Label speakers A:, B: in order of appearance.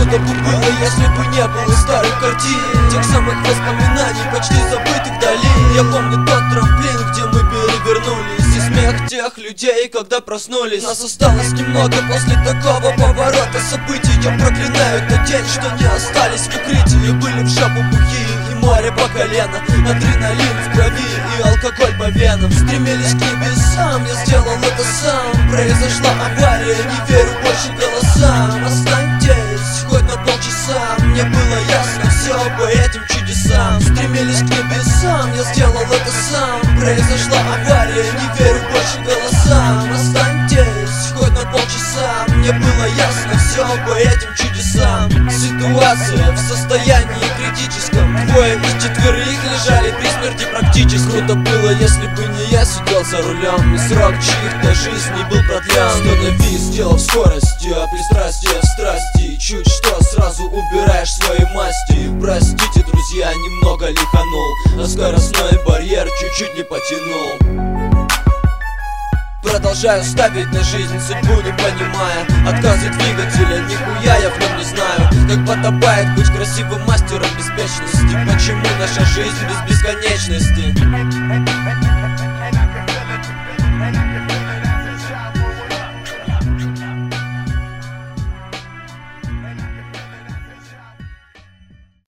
A: Что бы было, если бы не было старых картин, тех самых воспоминаний, почти забытых вдали. Я помню тот трамплин, где мы перевернулись, и смех тех людей, когда проснулись. Нас осталось немного после такого поворота событий. Я проклинаю тот день, что не остались в укрытии. Были в жопу бухие и море по колено, адреналин в крови и алкоголь по венам. Стремились к небесам, я сделал это сам. Произошла авария, не верю больше голосам. Останьтесь хоть на полчаса, мне было ясно все по этим чудесам. Стремились к небесам, я сделал это сам. Произошла авария, не верю больше голосам. Останьтесь хоть на полчаса, мне было ясно все по этим чудесам. Ситуация в состоянии критическом, двое из четверых лежали при смерти практически. Круто было, если бы не я сидел за рулем, и срок чьих-то жизни был продлен. Остановись, дело в скорости, а пристрастие в страсти. Чуть что, сразу убираешь свои масти. Простите, друзья, немного лиханул, а скоростной барьер чуть-чуть не потянул. Продолжаю ставить на жизнь, судьбу не понимая. Отказы двигателя, нихуя я в нем не знаю. Как подобает быть красивым мастером беспечности. Почему наша жизнь без бесконечности?